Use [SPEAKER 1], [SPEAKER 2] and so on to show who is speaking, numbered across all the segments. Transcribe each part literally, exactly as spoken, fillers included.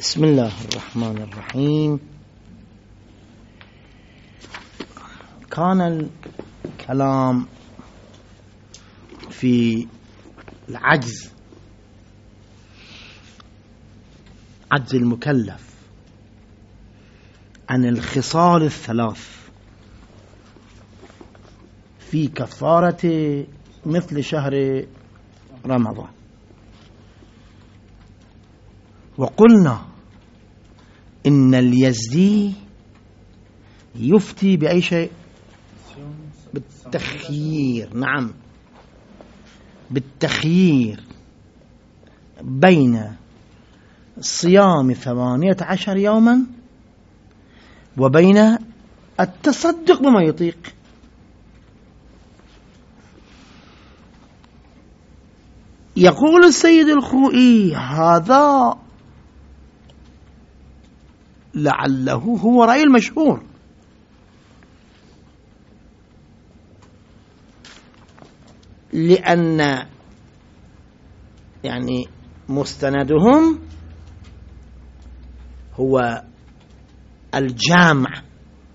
[SPEAKER 1] بسم الله الرحمن الرحيم. كان الكلام في العجز، عجز المكلف عن الخصال الثلاث في كفارة مثل شهر رمضان، وقلنا إن اليزدي يفتي بأي شيء؟ بالتخيير. نعم، بالتخيير بين صيام ثمانية عشر يوما وبين التصدق بما يطيق. يقول السيد الخوئي هذا لعله هو رأي المشهور، لأن يعني مستندهم هو الجامع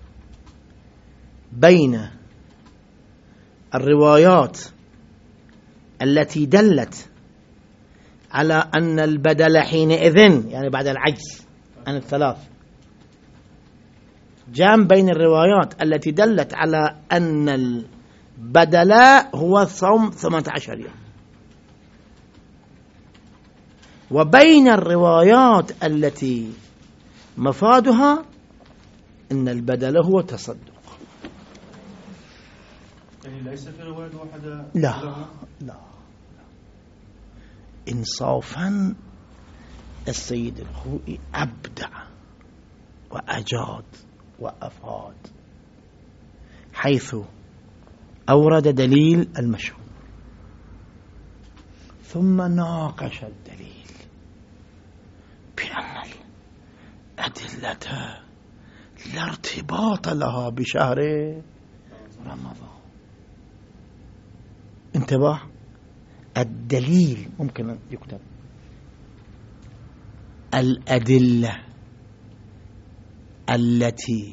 [SPEAKER 1] بين الروايات التي دلت على أن البدل حينئذ يعني بعد العجز عن الثلاث، جامع بين الروايات التي دلت على أن البدل هو صوم ثمانية عشر يوم، وبين الروايات التي مفادها أن البدل هو تصدق.
[SPEAKER 2] يعني ليس في رواية واحدة؟
[SPEAKER 1] لا لا إنصافا السيد الخوئي أبدع وأجاد وأفاد، حيث أورد دليل المشهور ثم ناقش الدليل بأن الأدلة لا ارتباط لها بشهر رمضان. انتبه، الدليل ممكن أن يكتب الأدلة التي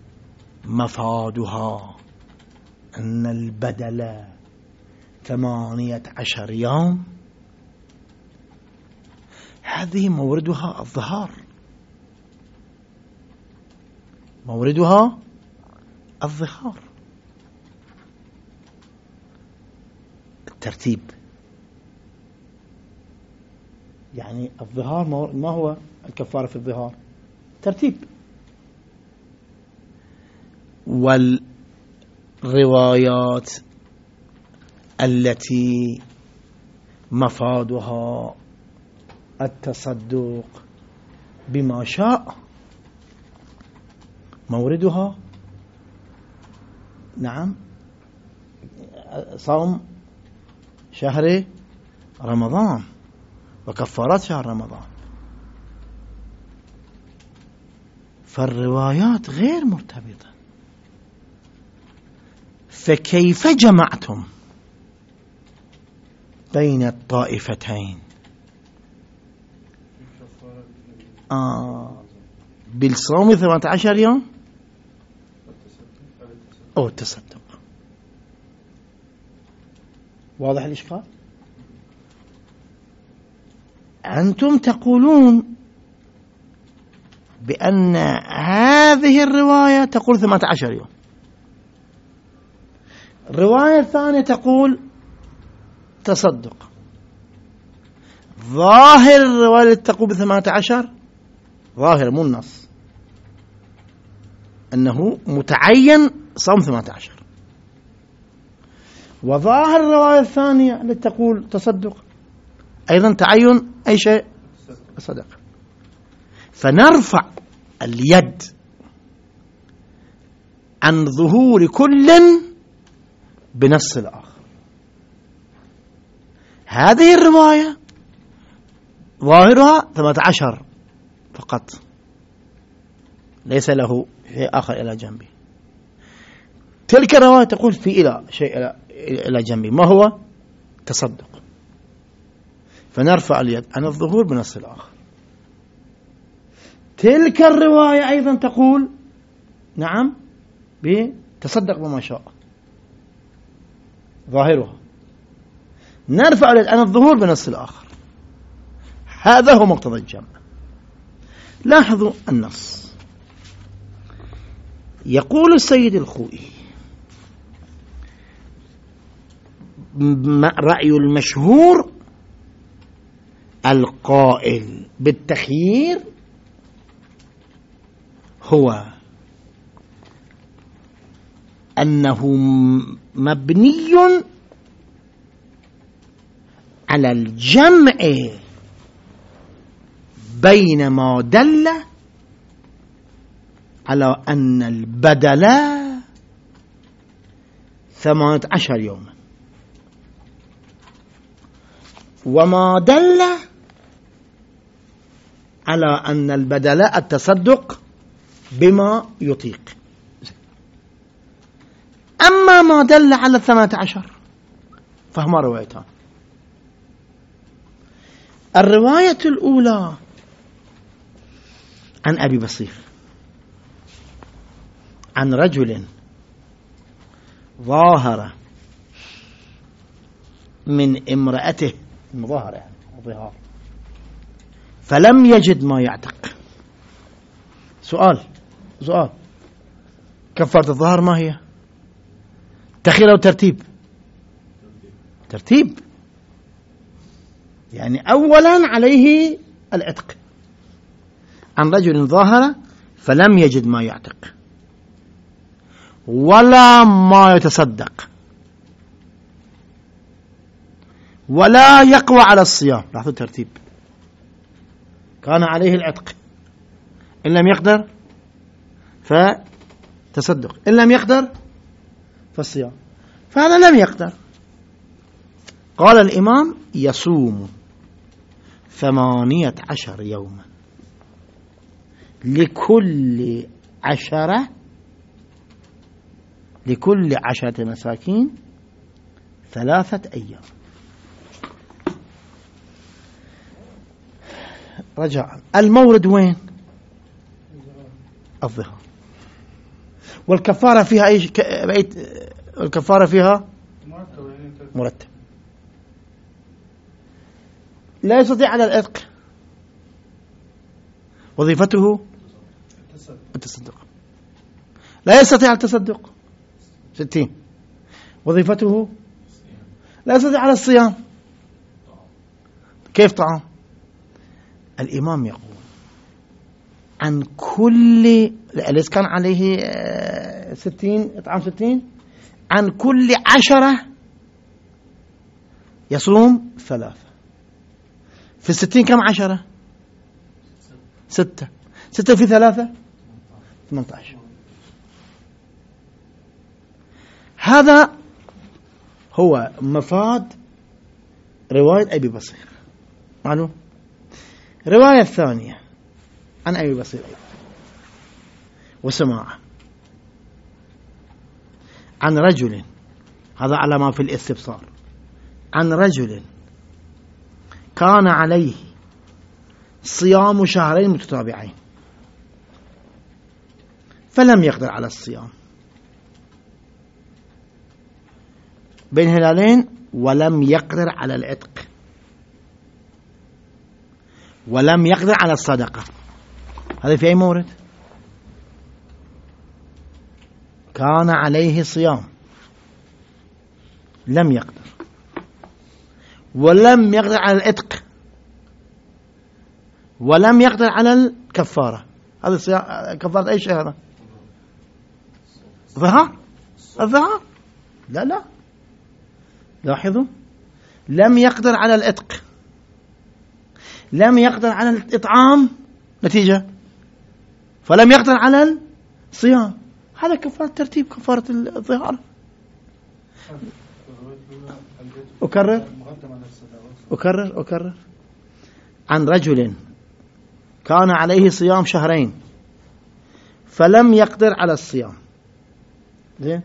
[SPEAKER 1] مفادها أن البدل ثمانية عشر يوم، هذه موردها الظهار، موردها الظهار. الترتيب يعني الظهار ما هو الكفارة في الظهار؟ ترتيب. والروايات التي مفادها التصدق بما شاء موردها نعم صوم شهر رمضان وكفارات شهر رمضان، فالروايات غير مرتبطة. فكيف جمعتم بين الطائفتين؟ آه بالصوم ثمانية عشر يوم أو التصدق. واضح الإشكال؟ أنتم تقولون بأن هذه الرواية تقول ثمانية عشر يوم، الرواية الثانية تقول تصدق. ظاهر الرواية التي تقول بثمانية عشر، ظاهر مو النص، أنه متعين صوم ثمانية عشر، وظاهر الرواية الثانية التي تقول تصدق أيضا تعين أي شيء صدق. فنرفع اليد عن ظهور كل بنص الآخر. هذه الرواية ظاهرها ثمانية عشر فقط، ليس له شيء آخر إلى جنبه. تلك الرواية تقول في إلى شيء إلى, إلى جنبه، ما هو؟ تصدق. فنرفع اليد عن الظهور بنص الآخر. تلك الرواية أيضا تقول نعم بتصدق بما شاء ظاهرها، نرفع الآن الظهور بنص الآخر. هذا هو مقتضى الجمع. لاحظوا النص، يقول السيد الخوئي رأي المشهور القائل بالتخيير هو أنه مبني على الجمع بين ما دل على أن البدل ثمانية عشر يوما، وما دل على أن البدل التصدق بما يطيق. أما ما دل على ثمانية عشر فهما روايتان. الرواية الأولى عن أبي بصير عن رجل ظاهر من امرأته، مظاهرة يعني ظهار، فلم يجد ما يعتق. سؤال سؤال كفارة الظهر ما هي؟ تخيل أو ترتيب؟ ترتيب، يعني أولا عليه العتق. عن رجل ظاهر فلم يجد ما يعتق ولا ما يتصدق ولا يقوى على الصيام. لاحظوا الترتيب، كان عليه العتق، إن لم يقدر فتصدق، إن لم يقدر فالصيام، فهذا لم يقدر. قال الإمام يصوم ثمانية عشر يوما لكل عشرة لكل عشرة مساكين ثلاثة أيام. رجاء، المورد وين؟ الظهر. والكفارة فيها أي ك... الكفارة فيها مرتب. لا يستطيع على العتق، وظيفته التصدق. لا يستطيع التصدق ستين، وظيفته لا يستطيع على الصيام. كيف طعام؟ الإمام يقول عن كل، ليس كان عليه ستين إطعام ستين، عن كل عشرة يصوم ثلاثة. في الستين كم عشرة؟ ستة. ستة في ثلاثة ثمانية عشر. هذا هو مفاد رواية أبي بصير. معلوم؟ رواية الثانية عن أبي بصير أيضا وسماعة عن رجل، هذا على ما في الاستبصار، عن رجل كان عليه صيام شهرين متتابعين فلم يقدر على الصيام بين هلالين، ولم يقدر على العتق، ولم يقدر على الصدقة. هذا في أي مورد؟ كان عليه صيام لم يقدر، ولم يقدر على العتق، ولم يقدر على الكفارة. هذا صيام كفارة أي شيء؟ هذا ظهر الظهر. لا لا، لاحظوا، لم يقدر على العتق، لم يقدر على الإطعام، نتيجة فلم يقدر على الصيام. هذا كفارة ترتيب، كفارة الظهار. أكرر أكرر أكرر عن رجل كان عليه صيام شهرين فلم يقدر على الصيام، زين،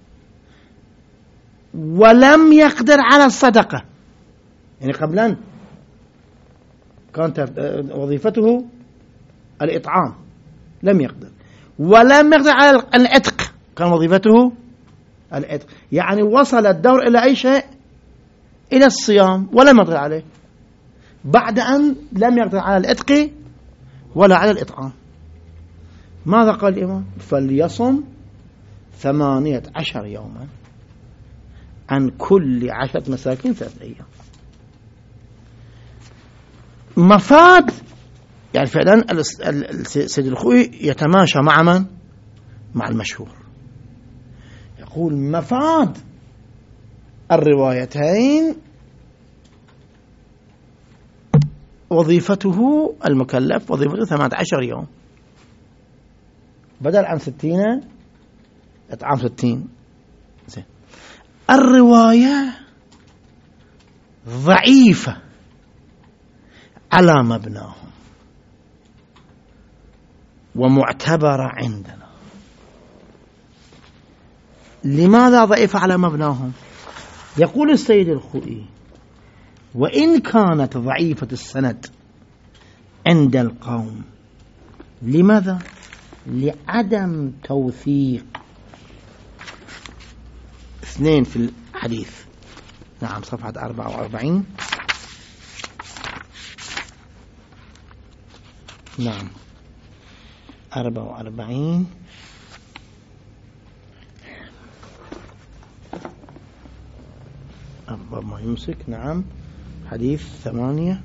[SPEAKER 1] ولم يقدر على الصدقة، يعني قبلا كانت وظيفته الإطعام لم يقدر، ولم يقدر على العتق، كان وظيفته العتق، يعني وصل الدور إلى أي شيء؟ إلى الصيام، ولم يقدر عليه بعد أن لم يقدر على العتق ولا على الإطعام. ماذا قال الإمام؟ فليصم ثمانية عشر يوما عن كل عشرة مساكين ثلاثة أيام. مفاد يعني فعلا السيد الخوئي يتماشى مع من؟ مع المشهور. يقول مفاد الروايتين وظيفته المكلف وظيفته ثمانية عشر يوم بدل عن ستين إطعام ستين. زين. الرواية ضعيفة على مبناهم ومعتبرة عندنا. لماذا ضعيفة على مبناهم؟ يقول السيد الخوئي وإن كانت ضعيفة السند عند القوم، لماذا؟ لعدم توثيق اثنين في الحديث. نعم، صفحة أربعة وأربعين. نعم أربعة وأربعين. أفضل ما يمسك. نعم، حديث ثمانية،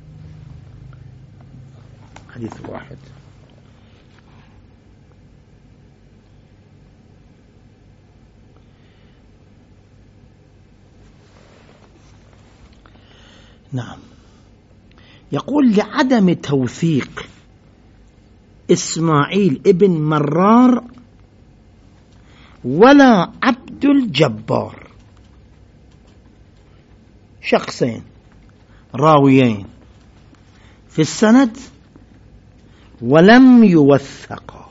[SPEAKER 1] حديث واحد. نعم، يقول لعدم توثيق إسماعيل ابن مرار ولا عبد الجبار، شخصين راويين في السند ولم يوثقا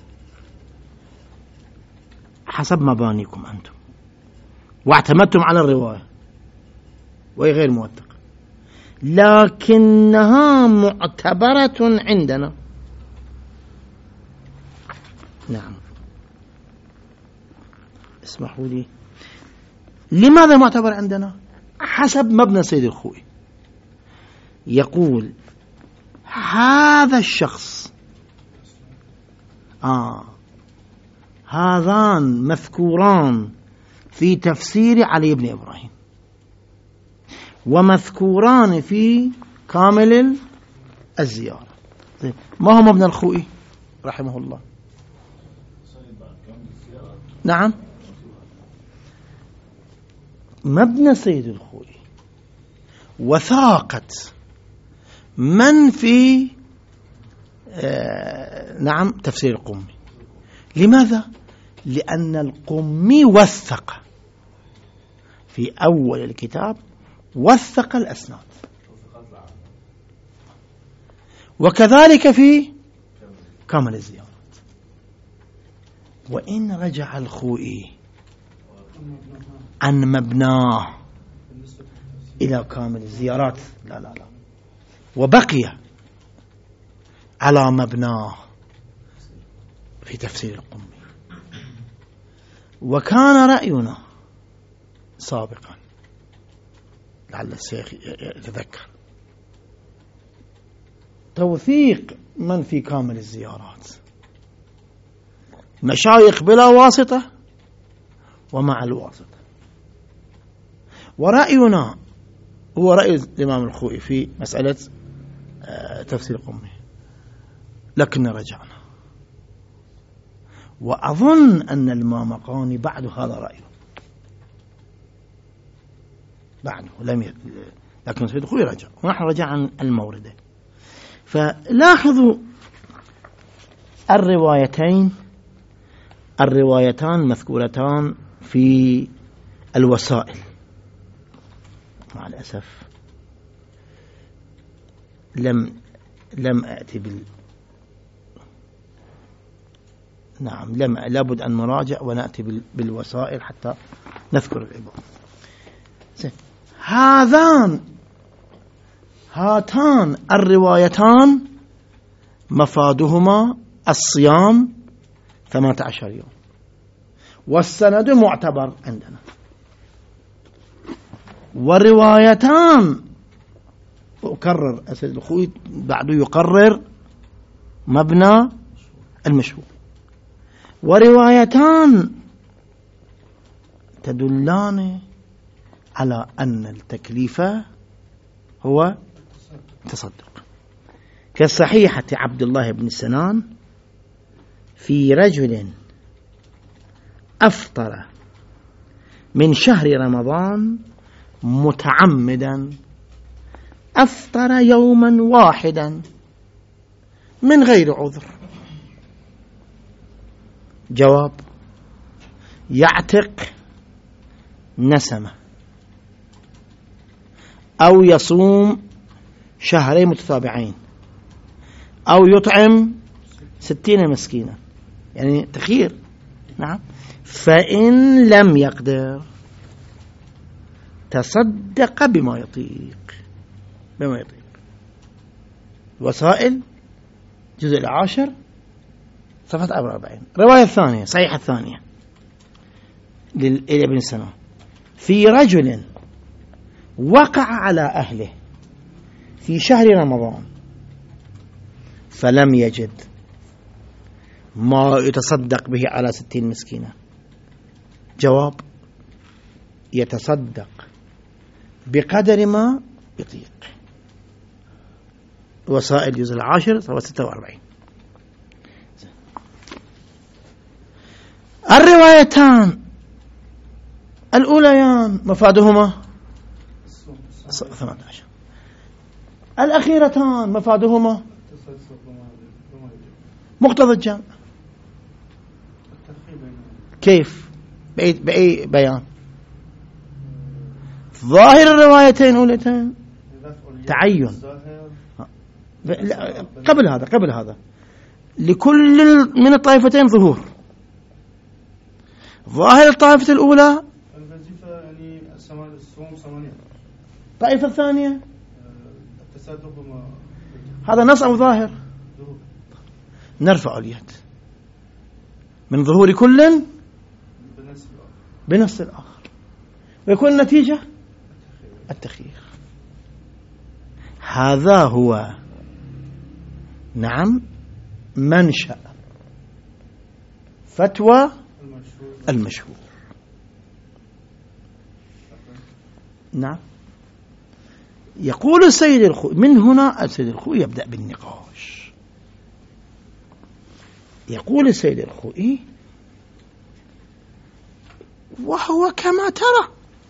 [SPEAKER 1] حسب مبانيكم أنتم، واعتمدتم على الرواية وهي غير موثقة، لكنها معتبرة عندنا. نعم، اسمحوا لي. لماذا معتبر عندنا؟ حسب مبنى سيد الخوئي. يقول هذا الشخص آه هذان مذكوران في تفسير علي بن إبراهيم ومذكوران في كامل الزيارة. ما هو مبنى الخوئي رحمه الله؟ نعم، مبنى سيد الخوئي وثاقة من في آه نعم تفسير القمي. لماذا؟ لأن القمي وثق في أول الكتاب، وثق الأسناد، وكذلك في كامل الزيارات. وإن رجع الخوئي عن مبناه إلى كامل الزيارات لا لا لا وبقي على مبناه في تفسير القمي. وكان رأينا سابقا، لعل الشيخ يتذكر، توثيق من في كامل الزيارات، مشايخ بلا واسطة ومع الواسطة. ورأينا هو رأي الإمام الخوئي في مسألة تفسير قمي، لكن رجعنا. وأظن أن المامقاني بعد هذا رأيه، بعده لم ي... لكن سيد الخوئي رجع، ونحن رجع عن الموردة. فلاحظوا الروايتين الروايتان مذكورتان في الوسائل. مع الأسف لم لم أأتي بال نعم لم لابد أن نراجع ونأتي بال... بالوسائل حتى نذكر العبارة. هذان هاتان الروايتان مفادهما الصيام ثمانية عشر يوم، والسند معتبر عندنا. والروايتان، أكرر أسد الخوي بعده يقرر مبنى المشهور، وروايتان تدلان على أن التكليف هو تصدق، كصحيحة عبد الله بن سنان في رجل أفطر من شهر رمضان متعمدا، أفطر يوما واحدا من غير عذر. جواب: يعتق نسمة أو يصوم شهرين متتابعين أو يطعم ستين مسكينا، يعني تخير. نعم. فإن لم يقدر تصدق بما يطيق، بما يطيق. وسائل جزء العاشر صفحة أربعين. رواية الثانية صحيحة الثانية لابن سنان في رجل وقع على أهله في شهر رمضان فلم يجد ما يتصدق به على ستين مسكينة. جواب: يتصدق بقدر ما يطيق. وسائل جزء العاشر صفحة ستة وأربعين. الروايتان الأوليان مفادهما ثمانية عشر، الأخيرتان مفادهما مقتضى الجمع. كيف؟ بأي, بأي بيان؟ ظاهر الروايتين الأوليتين تعين. قبل هذا قبل هذا لكل من الطائفتين ظهور. ظاهر الطائفة الأولى
[SPEAKER 2] يعني الصوم ثمانية،
[SPEAKER 1] الطائفة الثانية هذا نص أو ظاهر؟ نرفع اليد من ظهور كل بنفس الآخر، ويكون النتيجة التخيير. هذا هو نعم منشأ فتوى المشهور. نعم. يقول السيد الخوئي، من هنا السيد الخوئي يبدأ بالنقاش. يقول السيد الخوئي: وهو كما ترى،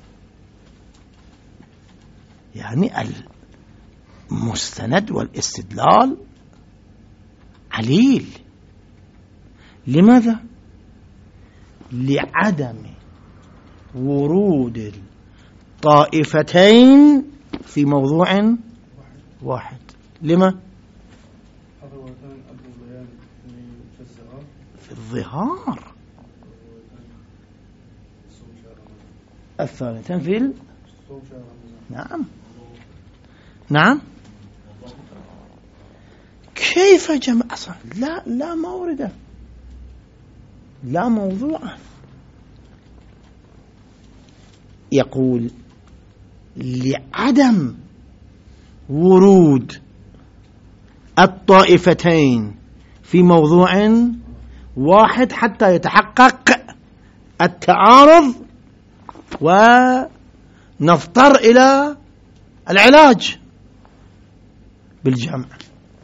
[SPEAKER 1] يعني المستند والاستدلال عليل. لماذا؟ لعدم ورود الطائفتين في موضوع واحد. لما؟ في الظهار، الثالثين في ال... نعم نعم. كيف جمع أصلا؟ لا لا مورد، لا موضوع. يقول لعدم ورود الطائفتين في موضوع واحد حتى يتحقق التعارض ونضطر إلى العلاج بالجمع.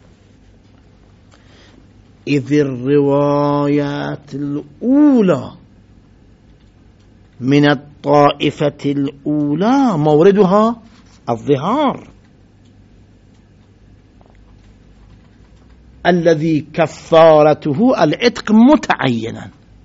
[SPEAKER 1] إذ الروايات الأولى من الطائفة الأولى موردها الظهار الذي كفارته العتق متعينا،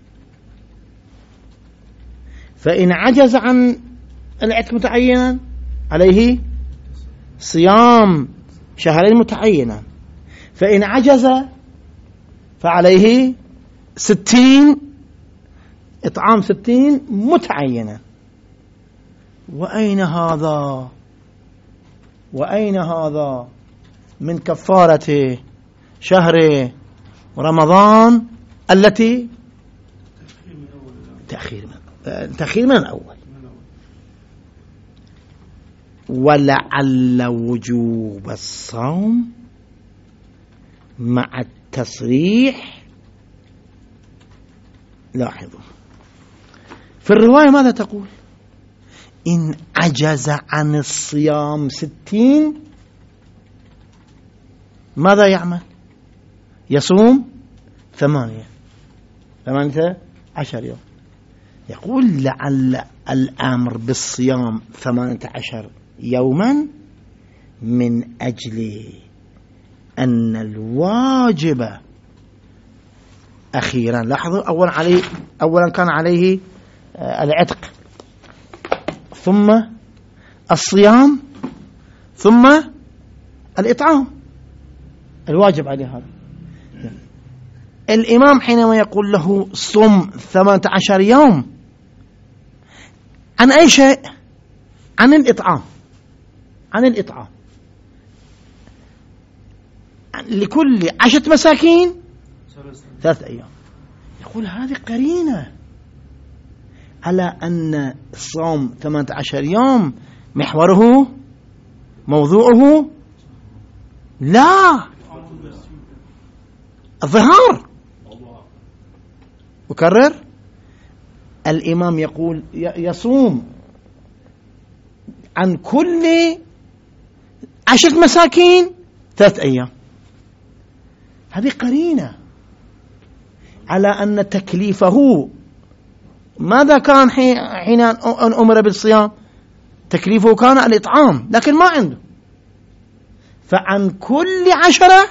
[SPEAKER 1] فإن عجز عن العتق متعينا عليه صيام شهرين متعينا، فإن عجز فعليه ستين إطعام ستين متعينا. وأين هذا وأين هذا من كفارة شهر رمضان التي تأخير من تأخير من الأول، ولعل وجوب الصوم مع التصريح. لاحظوا في الرواية ماذا تقول؟ إن عجز عن الصيام ستين ماذا يعمل؟ يصوم ثمانية ثمانية عشر يوم. يقول لعل الأمر بالصيام ثمانية عشر يوما من أجل أن الواجب أخيرا، لاحظوا أولا عليه أولا كان عليه العتق، ثم الصيام، ثم الإطعام، الواجب عليه هذا. الإمام حينما يقول له صم ثمانية عشر يوم عن أي شيء؟ عن الإطعام، عن الإطعام لكل عشرة مساكين ثلاثة أيام. يقول هذه قرينة على أن الصوم ثمانية عشر يوم محوره موضوعه لا الظهار. أكرر، الإمام يقول يصوم عن كل عشرة مساكين ثلاثة أيام. هذه قرينة على أن تكليفه ماذا كان حين أن أمر بالصيام؟ تكليفه كان الإطعام، لكن ما عنده، فعن كل عشرة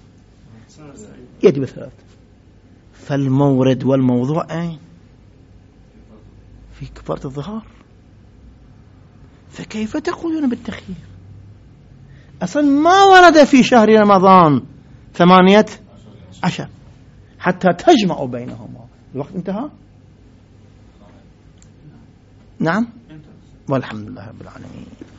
[SPEAKER 1] يجب ثلاثة. فالمورد والموضوع أين؟ في كفارة الظهار. فكيف تقولون بالتخيير؟ أصلا ما ورد في شهر رمضان ثمانية عشر حتى تجمعوا بينهما. الوقت انتهى. نعم والحمد لله رب العالمين.